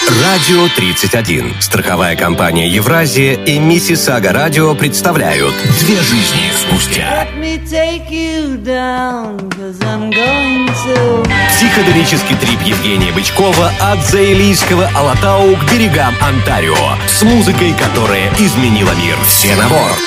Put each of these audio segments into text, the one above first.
Радио 31. Страховая компания «Евразия» и Миссисага Радио представляют «Две жизни спустя». Психоделический трип Евгения Бычкова от Заилийского Алатау к берегам Онтарио. С музыкой, которая изменила мир. Все на борт!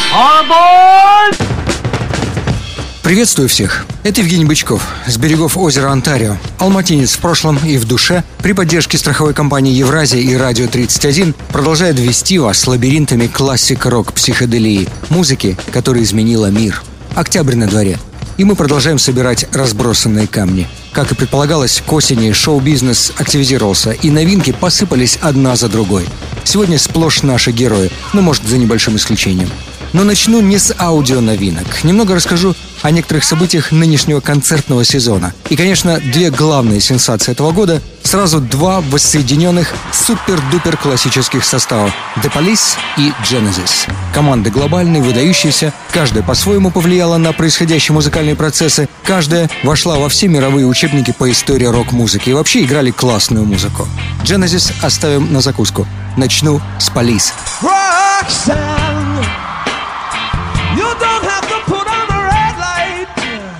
Приветствую всех! Это Евгений Бычков с берегов озера Онтарио. Алматинец в прошлом и в душе. При поддержке страховой компании «Евразия» и «Радио 31» продолжает вести вас лабиринтами классик-рок психоделии. Музыки, которая изменила мир. Октябрь на дворе. И мы продолжаем собирать разбросанные камни. Как и предполагалось, к осени шоу-бизнес активизировался, и новинки посыпались одна за другой. Сегодня сплошь наши герои, но, может, за небольшим исключением. Но начну не с аудионовинок. Немного расскажу о некоторых событиях нынешнего концертного сезона. И, конечно, две главные сенсации этого года – сразу два воссоединенных супер-дупер классических состава – The Police и Genesis. Команды глобальные, выдающиеся, каждая по-своему повлияла на происходящие музыкальные процессы, каждая вошла во все мировые учебники по истории рок-музыки и вообще играли классную музыку. Genesis оставим на закуску. Начну с Police. You don't have to put on the red light.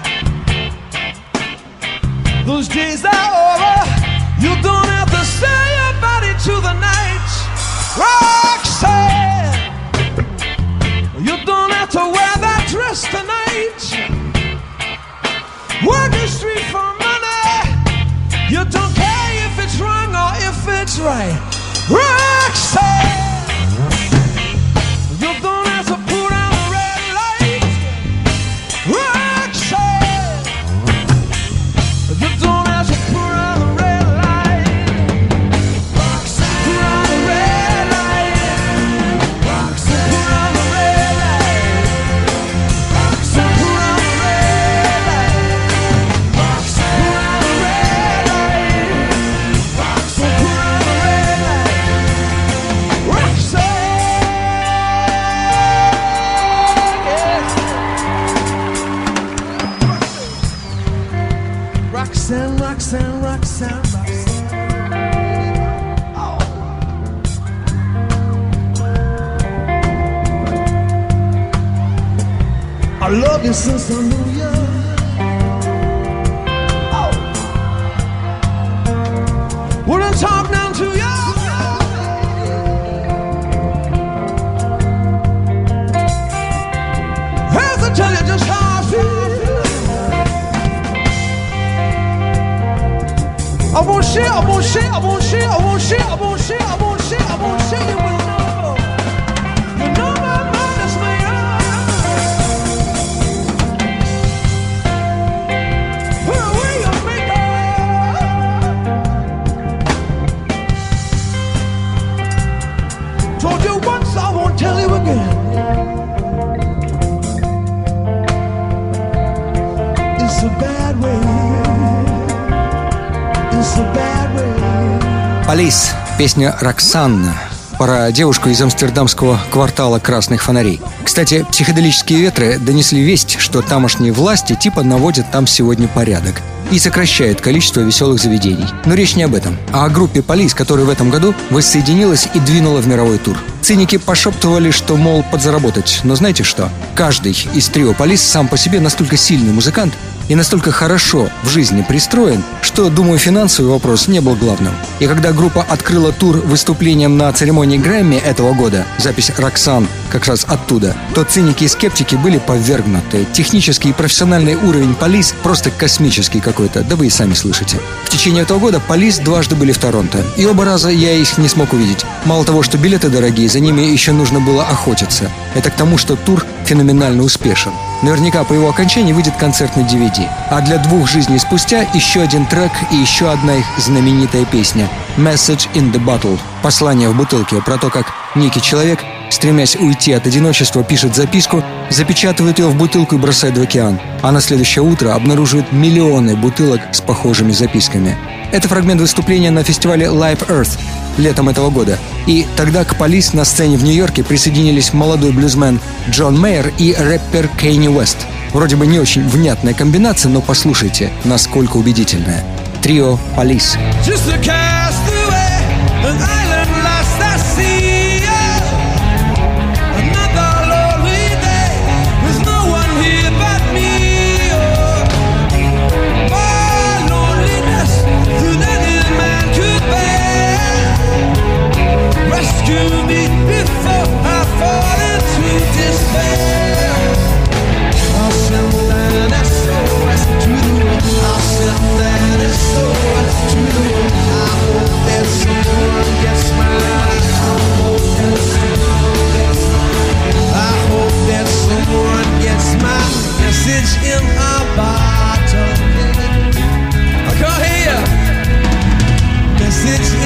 Those days are over. You don't have to sell your body to the night. Roxanne, you don't have to wear that dress tonight. Work the street for money. You don't care if it's wrong or if it's right. Roxanne, you don't have to put on Roxanne, Roxanne, oh. I love you since I knew you. Oh. Wouldn't talk down to you. Have to tell you just how I feel. I won't share, I won't share, I won't share, I won't share, I won't share, I won't share, I won't share you will know. You know my mind is made up. Put away your makeup. Told you once, I won't tell you again. It's a bad way. Police. Песня «Роксанна» про девушку из амстердамского квартала красных фонарей. Кстати, психоделические ветры донесли весть, что тамошние власти типа наводят там сегодня порядок и сокращают количество веселых заведений. Но речь не об этом, а о группе Police, которая в этом году воссоединилась и двинула в мировой тур. Циники пошептывали, что, мол, подзаработать. Но знаете что? Каждый из трио Police сам по себе настолько сильный музыкант и настолько хорошо в жизни пристроен, что, думаю, финансовый вопрос не был главным. И когда группа открыла тур выступлением на церемонии Грэмми этого года, запись «Роксан» как раз оттуда, то циники и скептики были повергнуты. Технический и профессиональный уровень Police просто космический какой-то, да вы и сами слышите. В течение этого года Police дважды были в Торонто, и оба раза я их не смог увидеть. Мало того, что билеты дорогие, за ними еще нужно было охотиться. Это к тому, что тур феноменально успешен. Наверняка по его окончании выйдет концертный DVD. А для двух жизней спустя еще один трек и еще одна их знаменитая песня «Message in the Bottle» – «Послание в бутылке», про то, как некий человек, стремясь уйти от одиночества, пишет записку, запечатывает ее в бутылку и бросает в океан, а на следующее утро обнаруживает миллионы бутылок с похожими записками. Это фрагмент выступления на фестивале Live Earth летом этого года. И тогда к Police на сцене в Нью-Йорке присоединились молодой блюзмен Джон Мейер и рэпер Кейни Уэст. Вроде бы не очень внятная комбинация, но послушайте, насколько убедительная. Трио Police.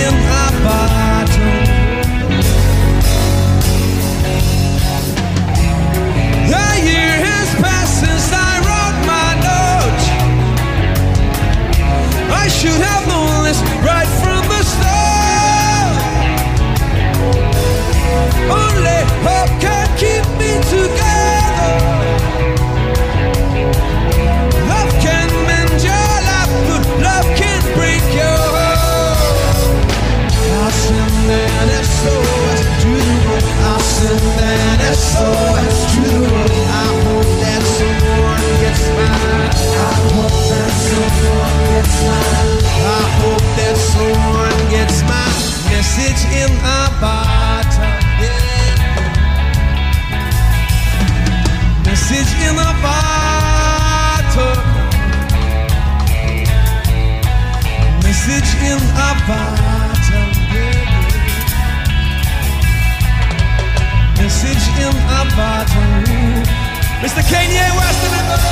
in a bottle. A year has passed since I wrote my note. I should have known this right from the start. Only hope can keep me together. Love can mend your life, but love can't break your heart. I'll send an SOS to the world. I'll send an SOS to the world. I hope that someone gets mine. I hope that someone gets mine. I hope that someone gets my message in a bottle. Yeah. Message in a bottle. Message in a bottle. Yeah. Message in a bottle. Mr. Kanye West in the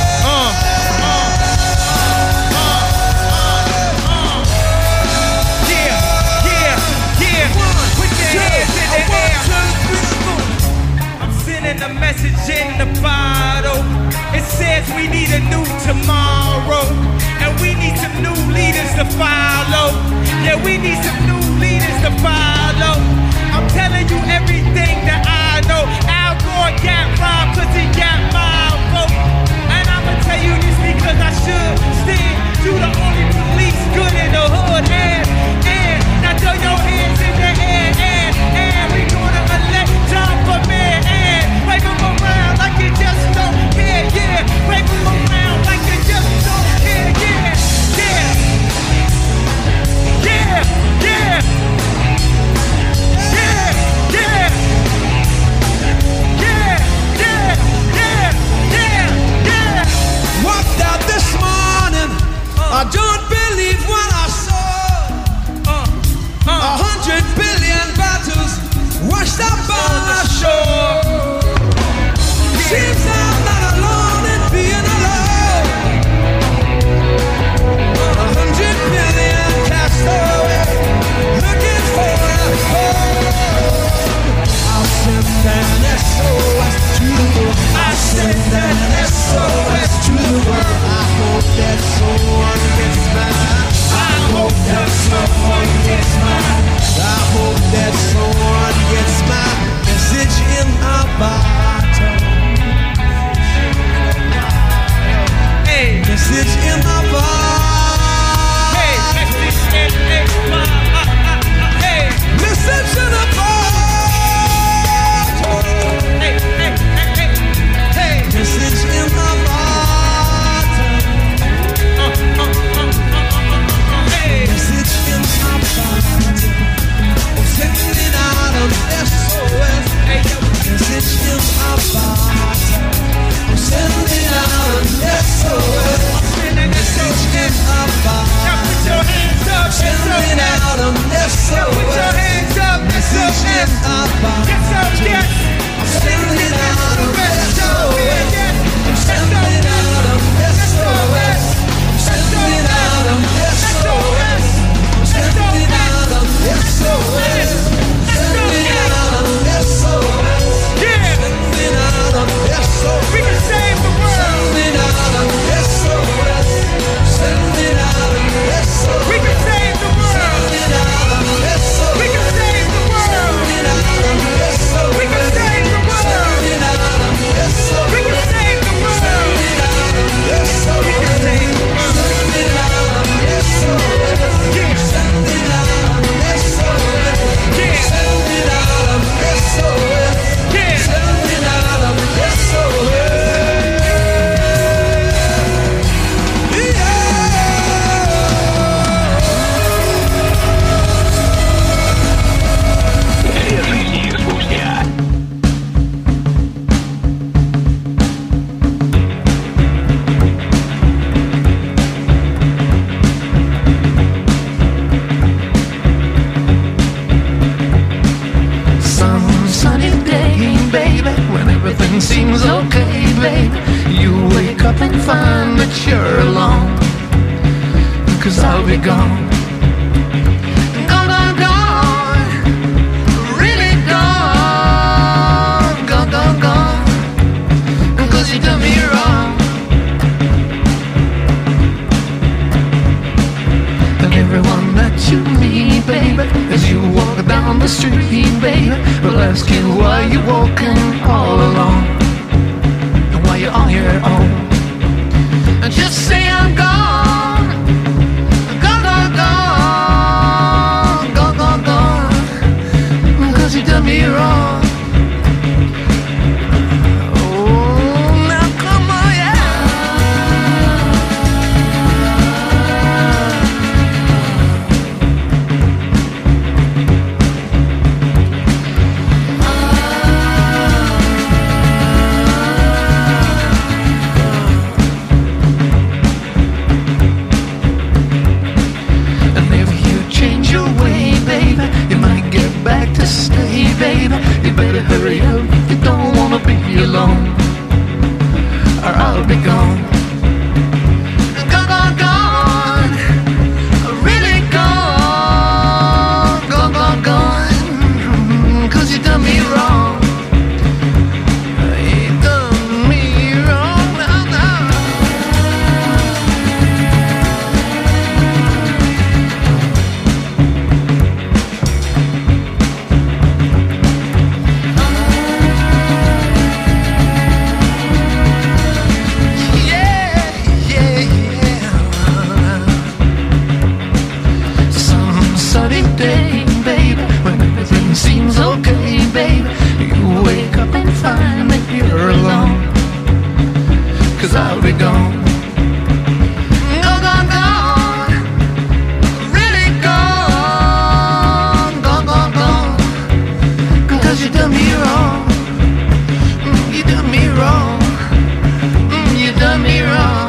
A message in the bottle. It says we need a new tomorrow, and we need some new leaders to follow. Yeah, we need some new leaders to follow. I'm telling you everything that I know. Al Gore got robbed cause he got my vote. And I'ma tell you this because I should stand. You the only police good in the hood. And now throw your hands in the air. And we gonna elect John for mayor. Wave them around like you just don't care, yeah. Wave them around like you just don't care, yeah. Yeah. Yeah, yeah. Yeah, yeah. Yeah, yeah, yeah, yeah, yeah. Walked out this morning. I don't believe what I saw. 100 billion bottles washed up on the shore. Seems I'm not alone in being alone. 100 billion cast away, looking for a home. I'll send an SOS to the world. I'll send an SOS to the world. I hope that someone gets mine. I hope that someone gets mine. I hope that someone gets my message in a bottle. Message in my bottle. Hey, message in my hey. Message in a bottle. Hey, hey, hey, hey. Message in my bottle. Hey. Message in my bottle. I'm sending out a SOS. Hey, yo. Message in my bottle. I'm sending out a SOS. Message in my bottle. Now put your hands up, Sending out a SOS. put your hands up, Message in my bottle. yes, up, yes. I'm sending out a SOS. I'm sending out a SOS. I'm sending out a SOS. I'm sending out a SOS. Sending out a SOS. Yeah, Sending out a SOS. we can save the world. Sending out a SOS. Sending out a SOS. We can save the world. Sending out a SOS. We can save the world. Sending out a SOS. We can save the world. Sending out a SOS. We can save the world. Sending out a SOS. We can save the world. Sending out a SOS. Yeah. Sending out a SOS. Yeah. Sending out a SOS. Yeah. Sending out a SOS. Some sunny day, baby, when everything seems okay, baby, you wake up and find that you're alone, 'cause I'll be gone. Gonna down the street, baby, will ask you why you're walking all alone and why you're on your own. And just say I'm gone, gone, gone, gone, gone, gone, gone, 'cause you done me wrong. You better hurry up if you don't wanna be alone, or I'll be gone. Gone, gone, gone, really gone, gone, gone, gone, 'cause you done me wrong. You done me wrong, no, no. Seems okay, babe. You wake up and find that you're alone, 'cause I'll be gone. Gone, gone, gone, really gone, gone, gone, gone, 'cause you done me wrong. You done me wrong. You done me wrong.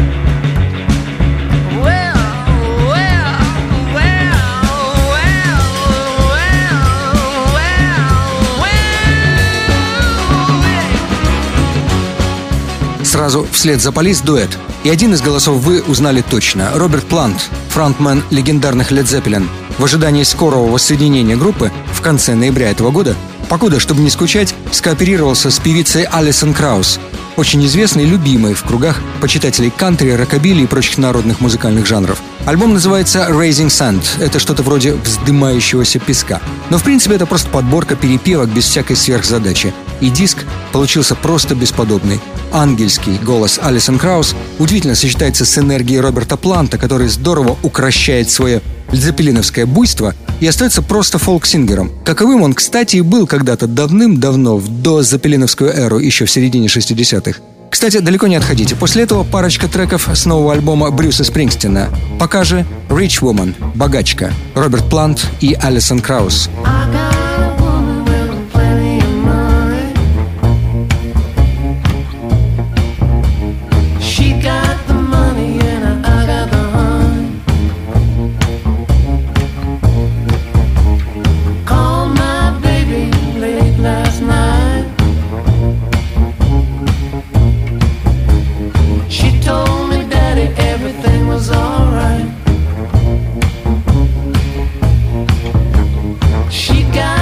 Сразу вслед за Police дуэт. И один из голосов вы узнали точно. Роберт Плант, фронтмен легендарных Led Zeppelin. В ожидании скорого воссоединения группы в конце ноября этого года, покуда, чтобы не скучать, скооперировался с певицей Алисон Краус, очень известной и любимой в кругах почитателей кантри, рокобили и прочих народных музыкальных жанров. Альбом называется «Raising Sand». Это что-то вроде вздымающегося песка. Но в принципе это просто подборка перепевок без всякой сверхзадачи. И диск получился просто бесподобный. Ангельский голос Алисон Краус удивительно сочетается с энергией Роберта Планта, который здорово укращает свое дзеппелиновское буйство и остается просто фолк-сингером. Каковым он, кстати, и был когда-то давным-давно, в дозеппелиновскую эру, еще в середине 60-х. Кстати, далеко не отходите. После этого парочка треков с нового альбома Брюса Спрингстина. Пока же «Rich Woman» — «Богачка», Роберт Плант и Алисон Краус. She got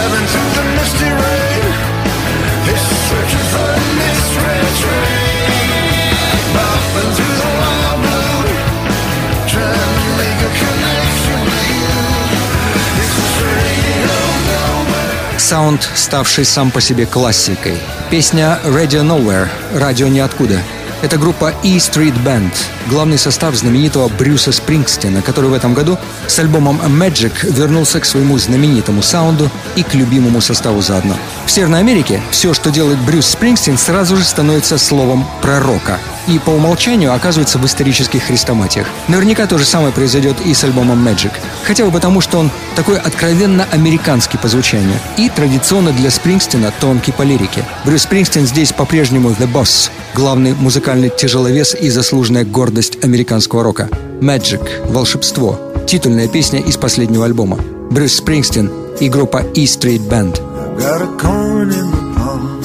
driving through the misty rain. It's searching for a misread train. Bopping through the wild blue, trying to make a connection with you. It's a radio nowhere. Саунд, ставший сам по себе классикой. Песня «Radio Nowhere» — «Радио ниоткуда». Это группа E Street Band, главный состав знаменитого Брюса Спрингстина, который в этом году с альбомом Magic вернулся к своему знаменитому саунду и к любимому составу заодно. В Северной Америке все, что делает Брюс Спрингстин, сразу же становится словом пророка и по умолчанию оказывается в исторических хрестоматиях. Наверняка то же самое произойдет и с альбомом Magic, хотя бы потому, что он такой откровенно американский по звучанию и традиционно для Спрингстина тонкий по лирике. Брюс Спрингстин здесь по-прежнему The Boss, главный музыкальный тяжеловес и заслуженная гордость американского рока. Magic — волшебство, титульная песня из последнего альбома. Брюс Спрингстин и группа E Street Band. Got a coin in the palm,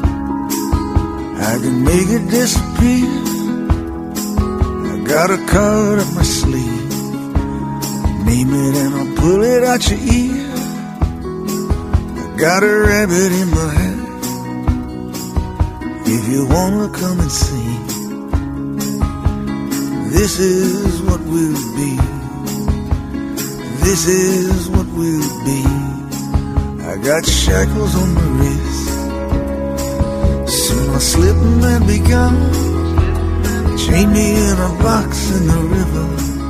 I can make it disappear. I got a card up my sleeve, name it and I'll pull it out your ear. I got a rabbit in my hat, if you wanna come and see. This is what we'll be, this is what we'll be. I got shackles on my wrist, soon I'll slip and be gone. Chain me in a box in the river,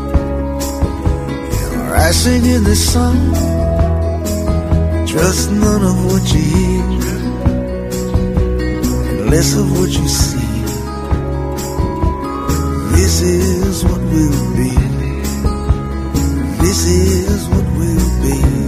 and I sing in this song. Trust none of what you hear, and less of what you see. This is what we'll be, this is what we'll be.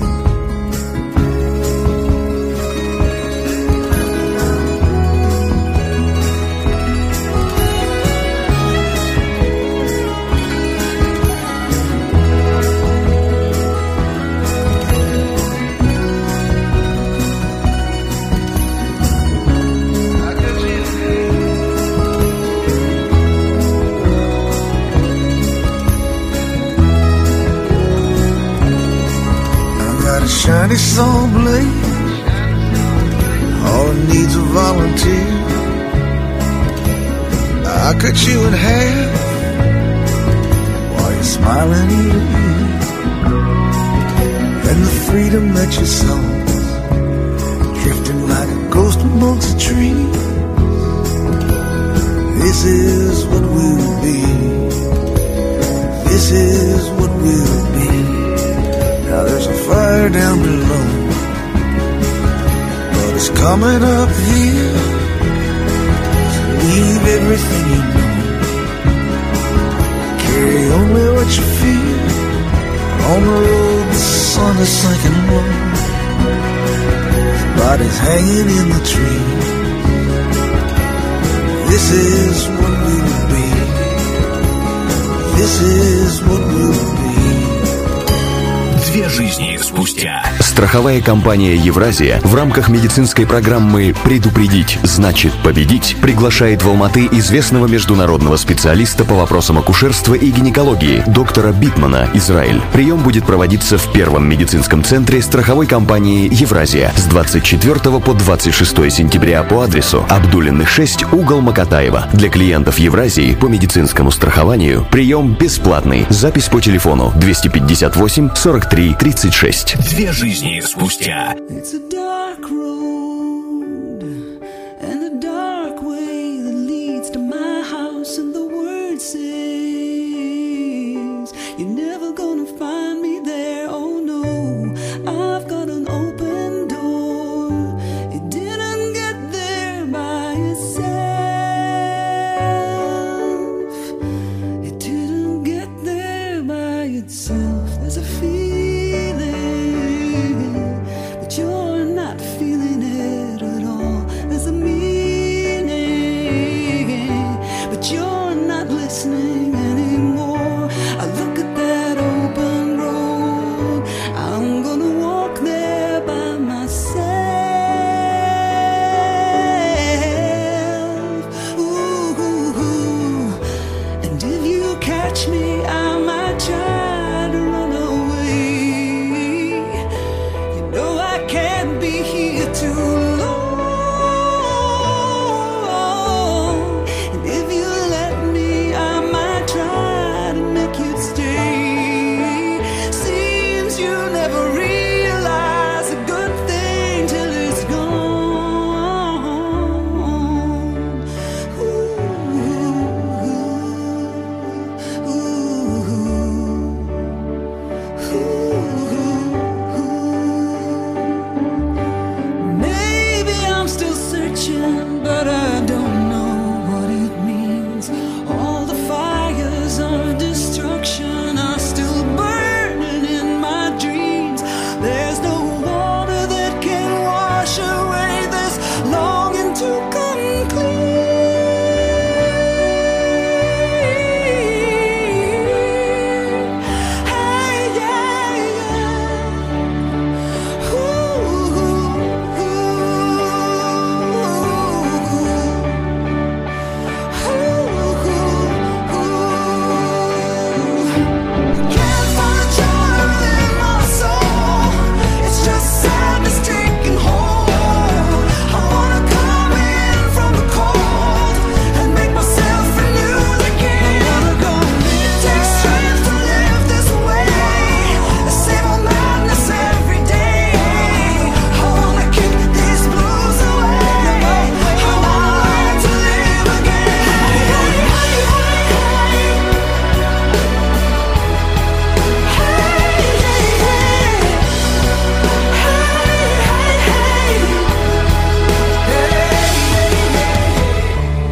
Shiny saw blade, all it needs a volunteer. I cut you in half while you're smiling ear to ear. And the freedom that you saw, drifting like a ghost amongst the trees. This is what we'll be, this is what we'll be. Now there's a fire down below, but it's coming up here. So leave everything you know, carry only what you feel. On the road the sun is sinking low, bodies hanging in the trees. This is what we'll be, this is what we'll be. Две жизни спустя. Страховая компания «Евразия» в рамках медицинской программы «Предупредить значит победить» приглашает в Алматы известного международного специалиста по вопросам акушерства и гинекологии доктора Битмана, Израиль. Прием будет проводиться в первом медицинском центре страховой компании «Евразия» с 24 по 26 сентября по адресу Абдулиных 6, угол Макатаева. Для клиентов «Евразии» по медицинскому страхованию прием бесплатный. Запись по телефону 258 43 36. Две жизни спустя. It's a dark road and a dark way that leads to my house, and the word says you're never gonna find me there. Oh no, I've got an open door. It didn't get there by itself. It didn't get there by itself. There's a feeling, but you're not feeling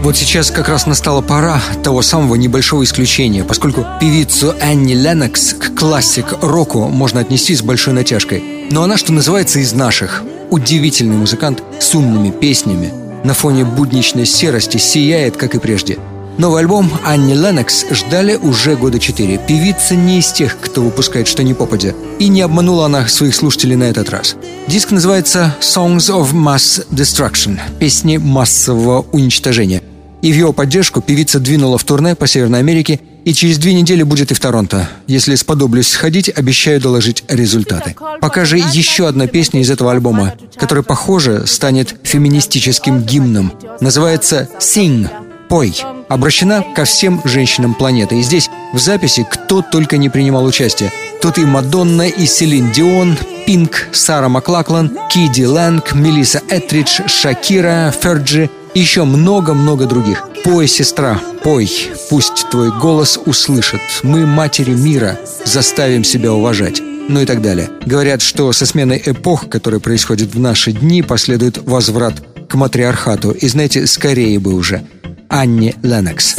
Вот сейчас как раз настала пора того самого небольшого исключения, поскольку певицу Анни Леннокс к классик-року можно отнести с большой натяжкой. Но она, что называется, из наших. Удивительный музыкант с умными песнями. На фоне будничной серости сияет, как и прежде. Новый альбом Анни Леннокс ждали уже года 4. Певица не из тех, кто выпускает что ни попадя. И не обманула она своих слушателей на этот раз. Диск называется «Songs of Mass Destruction» – «Песни массового уничтожения». И в его поддержку певица двинула в турне по Северной Америке, и через 2 недели будет и в Торонто. Если сподоблюсь сходить, обещаю доложить результаты. Пока же еще одна песня из этого альбома, которая, похоже, станет феминистическим гимном. Называется «Sing» – «Пой». Обращена ко всем женщинам планеты. И здесь в записи кто только не принимал участие. Тут и Мадонна, и Селин Дион, Пинк, Сара Маклаклан, Киди Лэнг, Мелисса Этридж, Шакира, Ферджи и еще много-много других. Пой, сестра, пой, пусть твой голос услышат. Мы, матери мира, заставим себя уважать. Ну и так далее. Говорят, что со сменой эпох, которая происходит в наши дни, последует возврат к матриархату. И знаете, скорее бы уже. Анни Леннокс.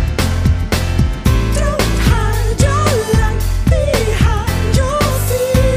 Don't hide your light behind your feet.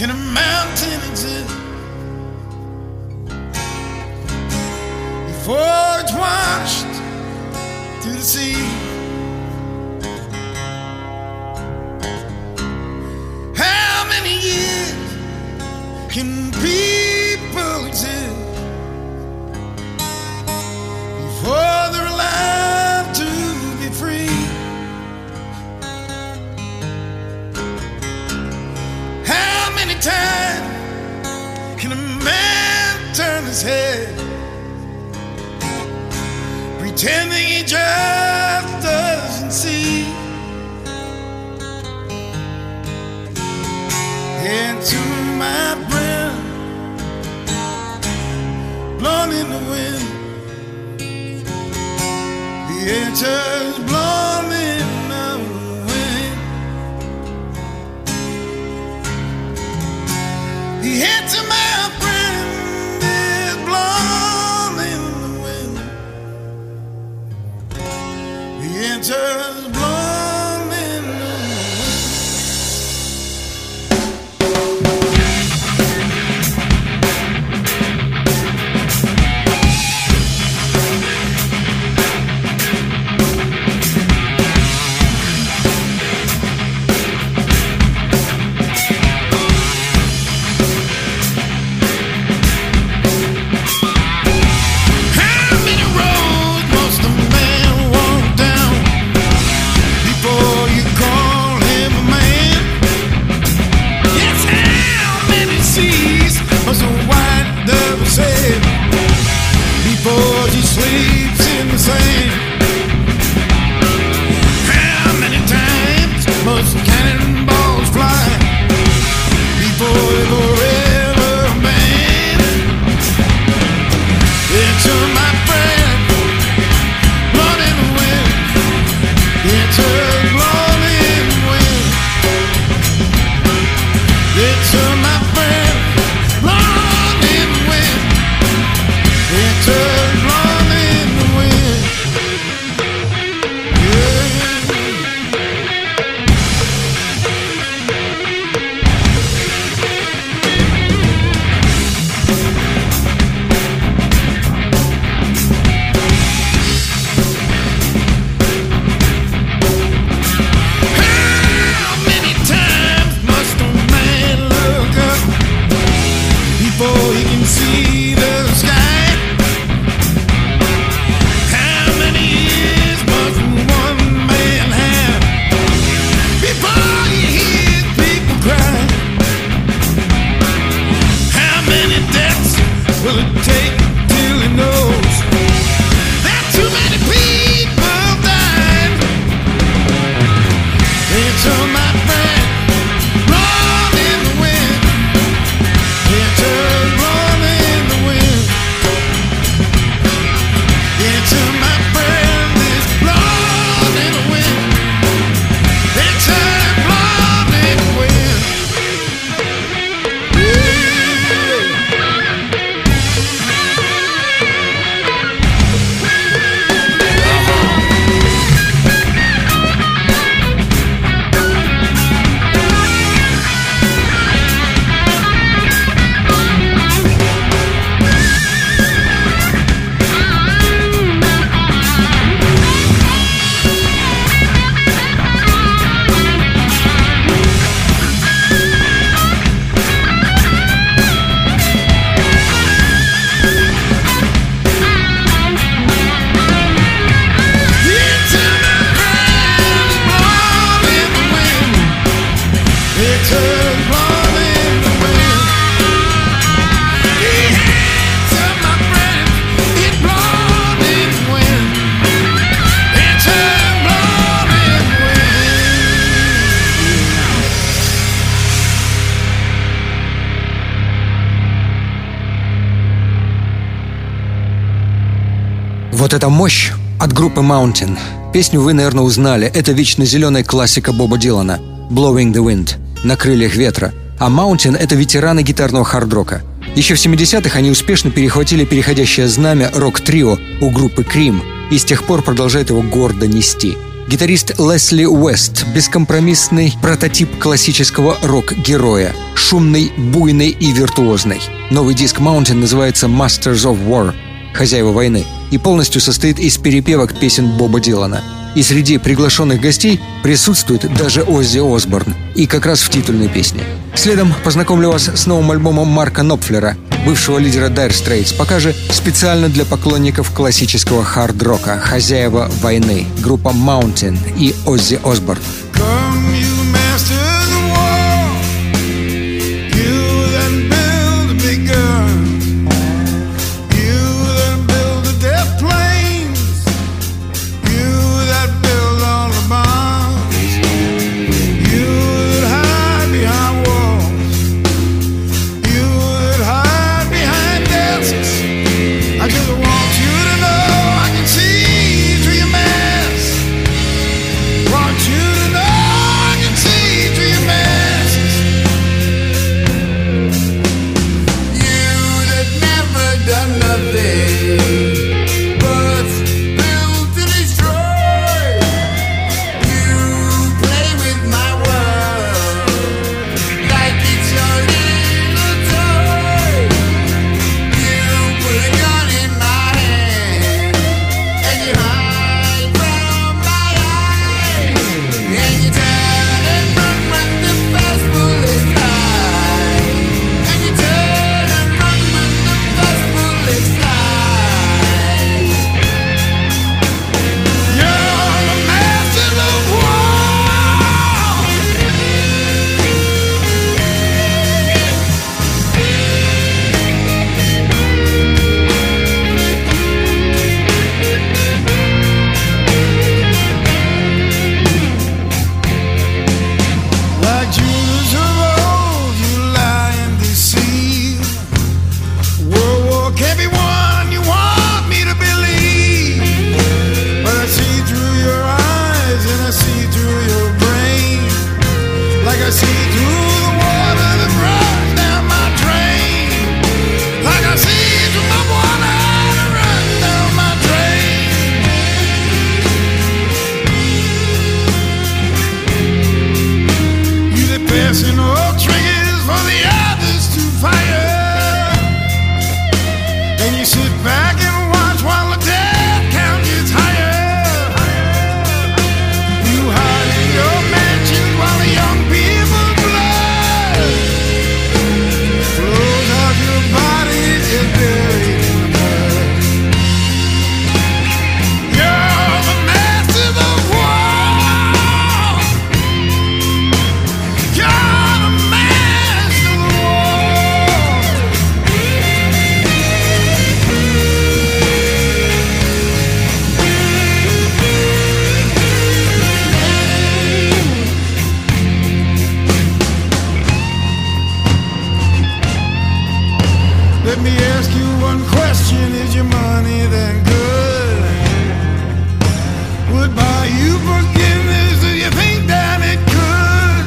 can a mountain exist before it's washed through the sea? How many years can people exist before they're alive to be free? How many times can a man turn his head, pretending he just doesn't see? Into my breath, blown in the wind, the answer's blown in the wind. The answer, my friend, is blown in the wind. The answer's blown in the wind. Before he sleeps in the sand, how many times must cannonballs fly before they forever man? It's my friend, blood in the wind. It's blood in the wind. It's my friend, blood in the wind. It's blood in the wind. How many times must a man look up before he can see the sky? How many years must one man have before he hears people cry? How many deaths will it take till he knows that too many people died? It's my friend, blood in the wind. It's blood in the wind. It's my friend, it's blood in the wind. It's blood in the wind. Вот эта мощь от группы Mountain. Песню вы, наверное, узнали. Это вечно зеленая классика Боба Дилана «Blowing the Wind» — «На крыльях ветра». А Mountain — это ветераны гитарного хард-рока. Еще в 70-х они успешно перехватили переходящее знамя рок-трио у группы Cream и с тех пор продолжают его гордо нести. Гитарист Лесли Уэст – бескомпромиссный прототип классического рок-героя. Шумный, буйный и виртуозный. Новый диск Mountain называется «Masters of War» – «Хозяева войны» и полностью состоит из перепевок песен Боба Дилана. И среди приглашенных гостей присутствует даже Оззи Осборн. И как раз в титульной песне. Следом познакомлю вас с новым альбомом Марка Нопфлера, бывшего лидера Dire Straits, пока же специально для поклонников классического хард-рока «Хозяева войны», группа Mountain и Оззи Осборн. Come, you masters of war, you that build the big guns, you that build the death planes, you that build all the bombs, you that hide behind walls, you that hide behind desks. I just want you to know I can see through your mask. Want you to know I can see through your masks. You that never done nothing but build to destroy. You play with my world like it's your little toy. You put a gun in my hand and you hide from my eyes. And you turn and run when the first bullets fly. And you turn and run when the first bullets fly. You're the master of war. Like Judas of old, you lie and deceive. World War can't be won, you want me to believe. But I see through your eyes and I see through your brain. Like I see through the water that runs down my drain. Like I see through the water that runs down my drain. You that passing all triggers for the others to fire. And you sit back and watch while the death count gets higher. You hide in your mansions while the young people's blood flows out your bodies and buried in the mud. You're the masters of war. You're the master of war. Let me ask you one question: is your money that good? Would buy you forgiveness if you think that it could?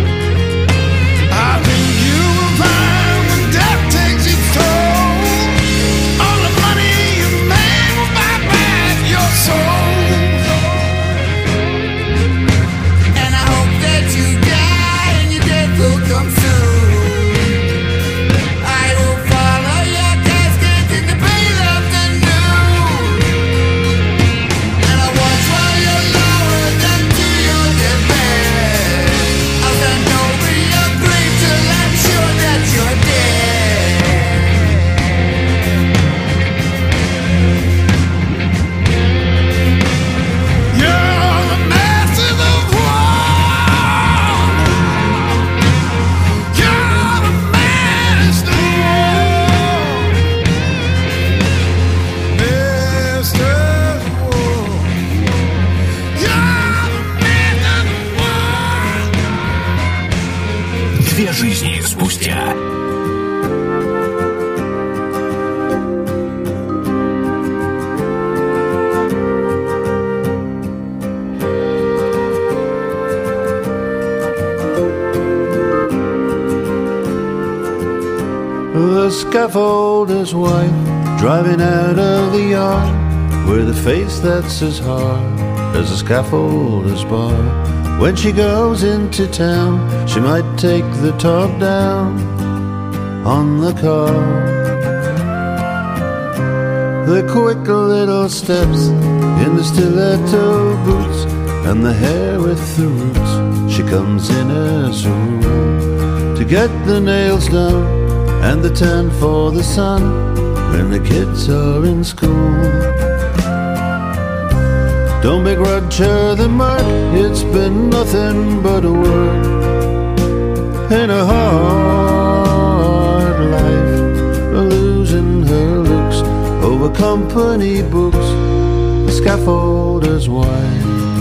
I think you will find when death takes its toll, all the money you made will buy back your soul. And I hope that you die and your death will come soon. I will follow your casket in the pale of the noon. And I'll watch while you're lowered down to your deathbed. I'll stand over your grave till I'm sure that you're dead. You're the master of war. You're the master of war. Master of war. You're the master of war. Две жизни спустя. The scaffolder's wife driving out of the yard where the face that says hard as a scaffolder's bar. When she goes into town, she might take the top down on the car. The quick little steps in the stiletto boots and the hair with the roots. She comes in as a rule to get the nails done and the tan for the sun when the kids are in school. Don't begrudge her the mark, it's been nothing but a word in a hard life, losing her looks over company books, the scaffolder's wife.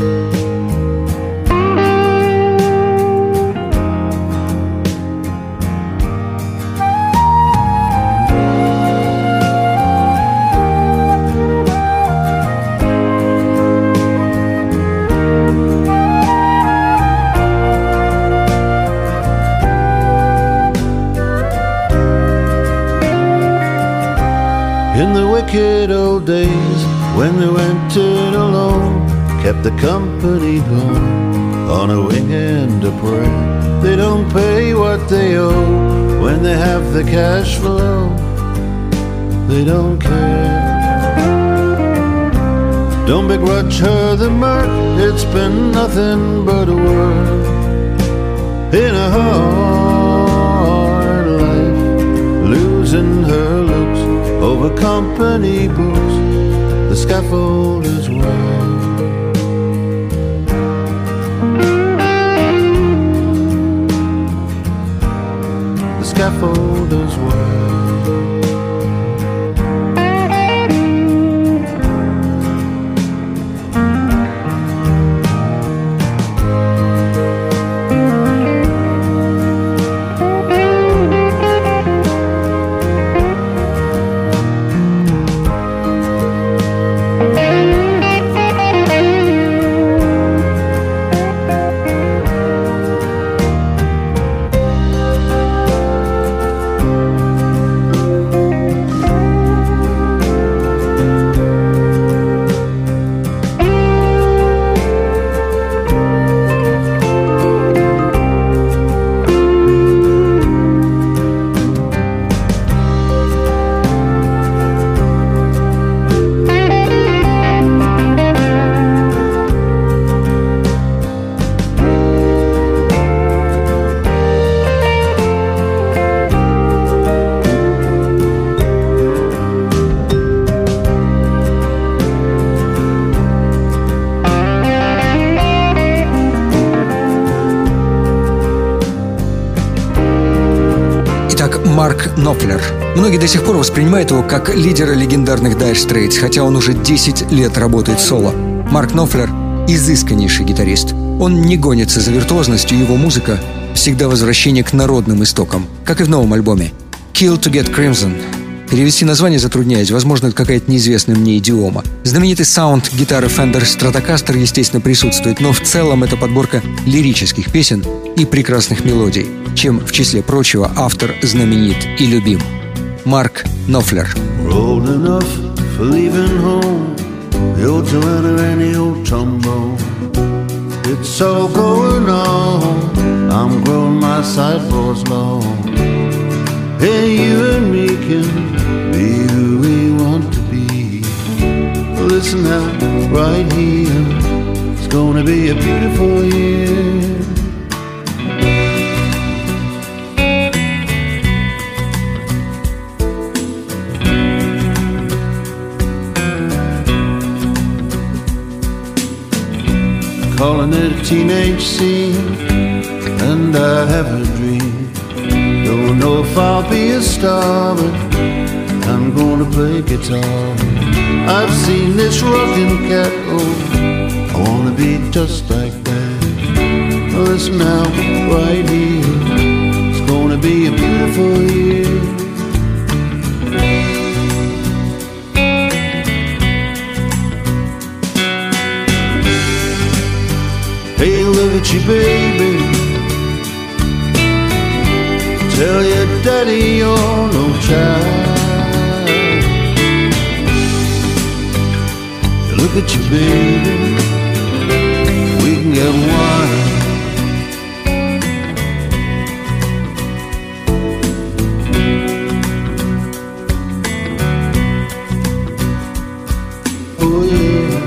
In the wicked old days, when they went it alone, kept the company going on a wing and a prayer. They don't pay what they owe when they have the cash flow. They don't care. Don't begrudge her the mirth, it's been nothing but a word in a hard life, losing her looks over company books, the scaffolder's wife. The scaffolder's wife. Марк Knopfler. Многие до сих пор воспринимают его как лидера легендарных Dire Straits, хотя он уже 10 лет работает соло. Марк Knopfler – изысканнейший гитарист. Он не гонится за виртуозностью, его музыка – всегда возвращение к народным истокам, как и в новом альбоме «Kill to Get Crimson». Перевести название затрудняюсь, возможно, это какая-то неизвестная мне идиома. Знаменитый саунд гитары Fender Stratocaster, естественно, присутствует, но в целом это подборка лирических песен и прекрасных мелодий, чем, в числе прочего, автор знаменит и любим. Марк Knopfler. Old enough for leaving home, the old Joanna and the old trombone. It's all going on, I'm growing my sideboards long. Hey, you and me can be who we want to be. Listen now, right here, it's gonna be a beautiful year. Calling it a teenage scene, and I have a dream. Don't know if I'll be a star, but I'm gonna play guitar. I've seen this rockin' cat, oh, I wanna be just like that. Listen now, right here, it's gonna be a beautiful year. Hey, look at you, baby. Tell your daddy you're no child. Look at you, baby. get wild. Oh yeah.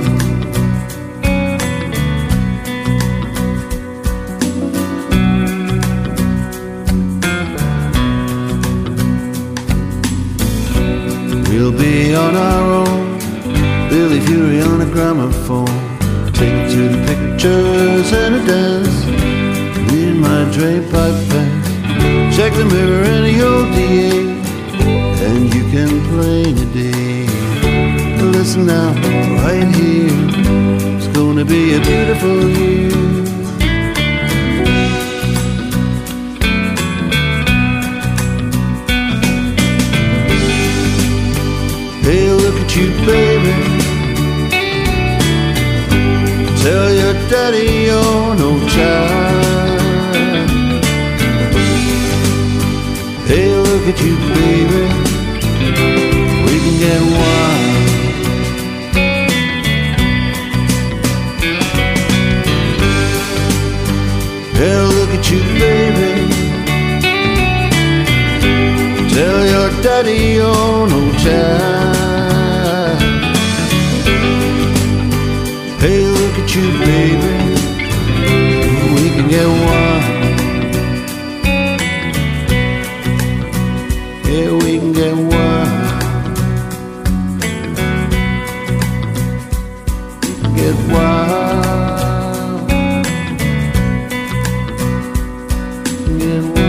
We'll be on our own, Billy Fury on a gramophone. Take it to the pictures and a dance. Read my drape pipe fast. Check the mirror and the ODA, and you can play today. Listen now, right here, it's gonna be a beautiful year. Hey, look at you, baby. Tell your daddy you're no child. Hey, look at you, baby. We can get wild. Hey, look at you, baby. Tell your daddy you're no child. Hey, look at you, baby. We can get wild. Yeah, we can get wild. Get wild. Get wild.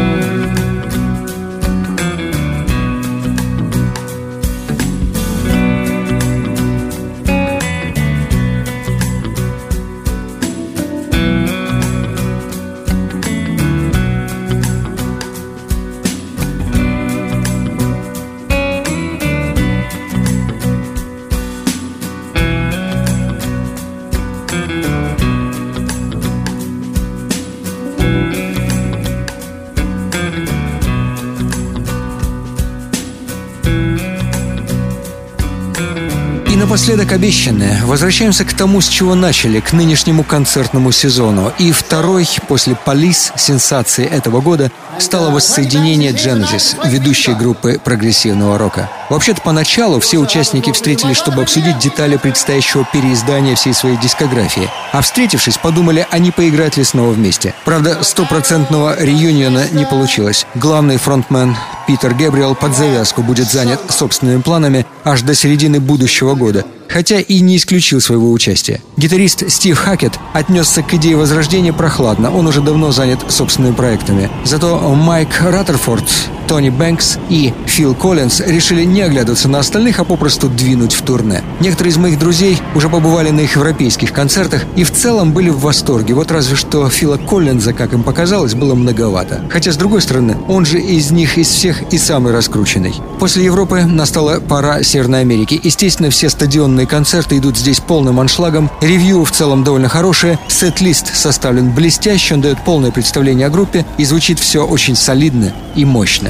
И напоследок обещанное. Возвращаемся к тому, с чего начали, к нынешнему концертному сезону. И второй, после Police, сенсацией этого года стало воссоединение Genesis, ведущей группы прогрессивного рока. Вообще-то поначалу все участники встретились, чтобы обсудить детали предстоящего переиздания всей своей дискографии. А встретившись, подумали, а не поиграть ли снова вместе. Правда, 100% реюниона не получилось. Главный фронтмен Питер Гэбриэл под завязку будет занят собственными планами аж до середины будущего года, хотя и не исключил своего участия. Гитарист Стив Хакетт отнесся к идее возрождения прохладно, он уже давно занят собственными проектами. Зато Майк Раттерфорд, Тони Бэнкс и Фил Коллинз решили не оглядываться на остальных, а попросту двинуть в турне. Некоторые из моих друзей уже побывали на их европейских концертах и в целом были в восторге. Вот разве что Фила Коллинза, как им показалось, было многовато. Хотя, с другой стороны, он же из них, из всех, и самый раскрученный. После Европы настала пора Северной Америки. Естественно, все стадионные концерты идут здесь полным аншлагом. Ревью в целом довольно хорошее. Сет-лист составлен блестяще, он дает полное представление о группе и звучит все очень солидно и мощно.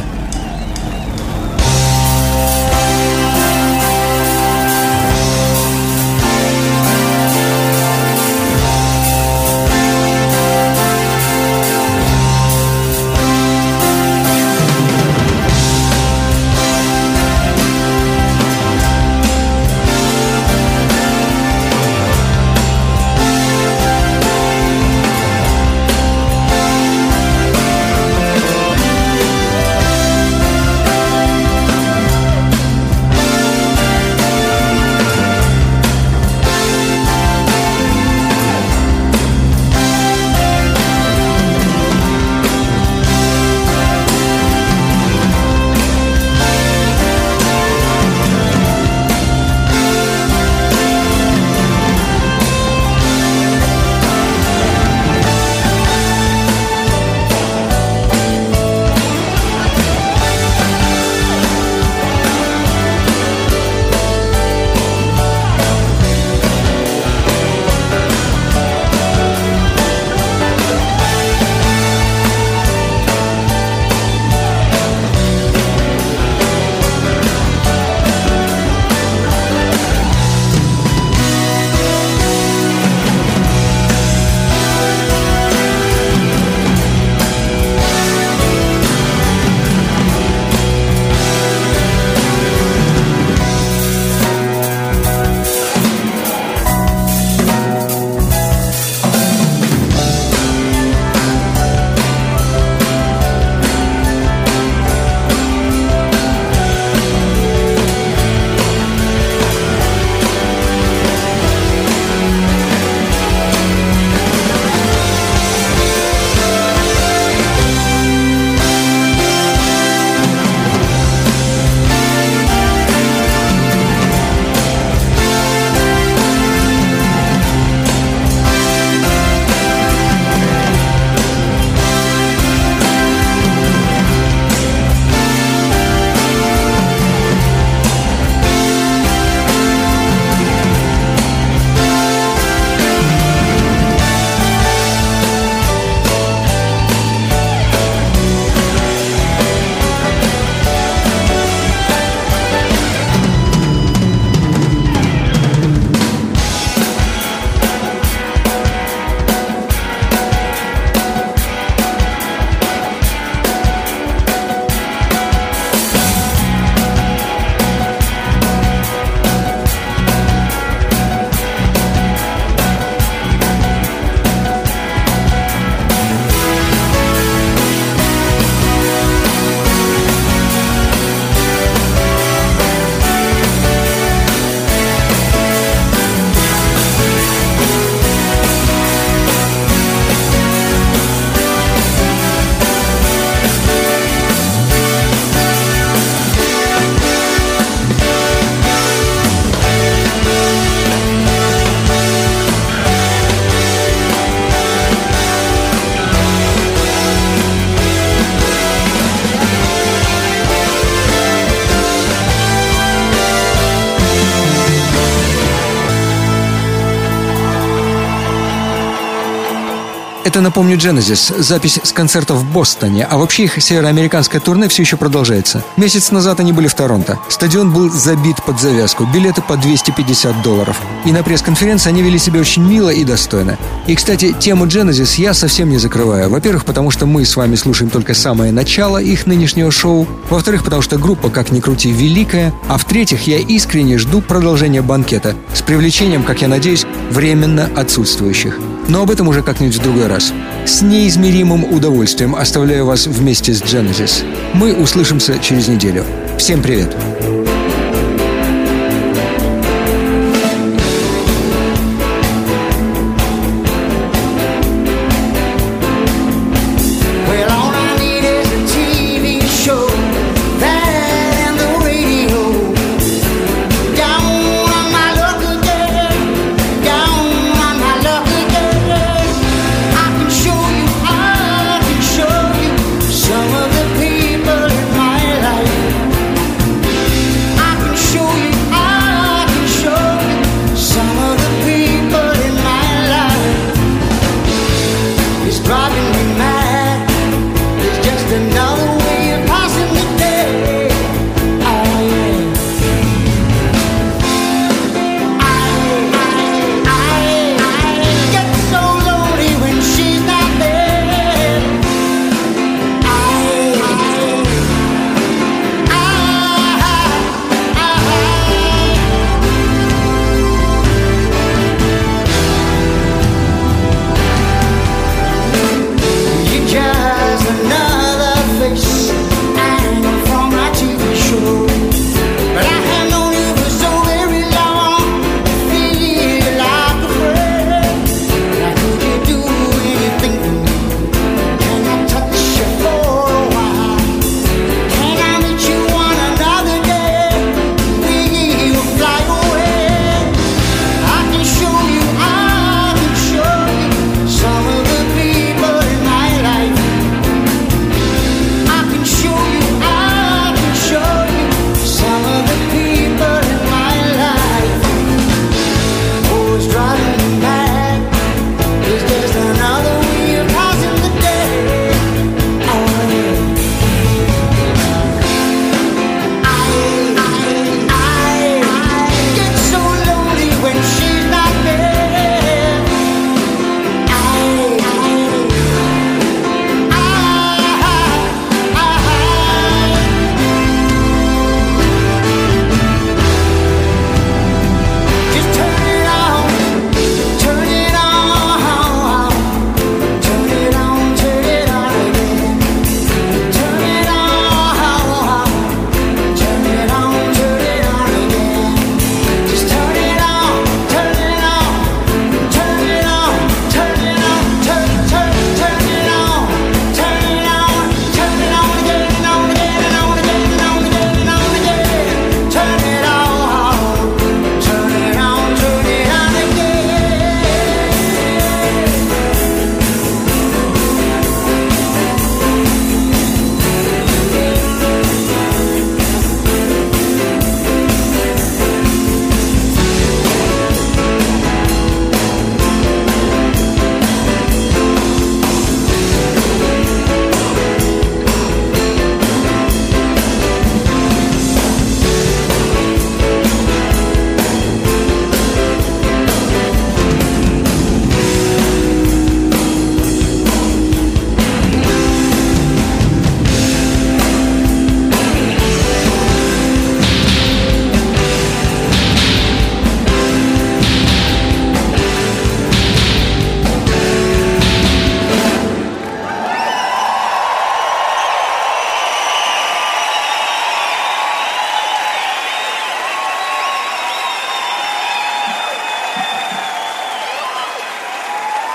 Это, напомню, Genesis, запись с концерта в Бостоне, а вообще их североамериканское турне все еще продолжается. Месяц назад они были в Торонто. Стадион был забит под завязку, билеты по $250. И на пресс-конференции они вели себя очень мило и достойно. И, кстати, тему Genesis я совсем не закрываю. Во-первых, потому что мы с вами слушаем только самое начало их нынешнего шоу. Во-вторых, потому что группа, как ни крути, великая. А в-третьих, я искренне жду продолжения банкета с привлечением, как я надеюсь, временно отсутствующих. Но об этом уже как-нибудь в другой раз. С неизмеримым удовольствием оставляю вас вместе с Genesis. Мы услышимся через неделю. Всем привет!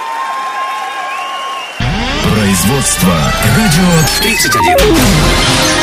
Производство. Радио 31.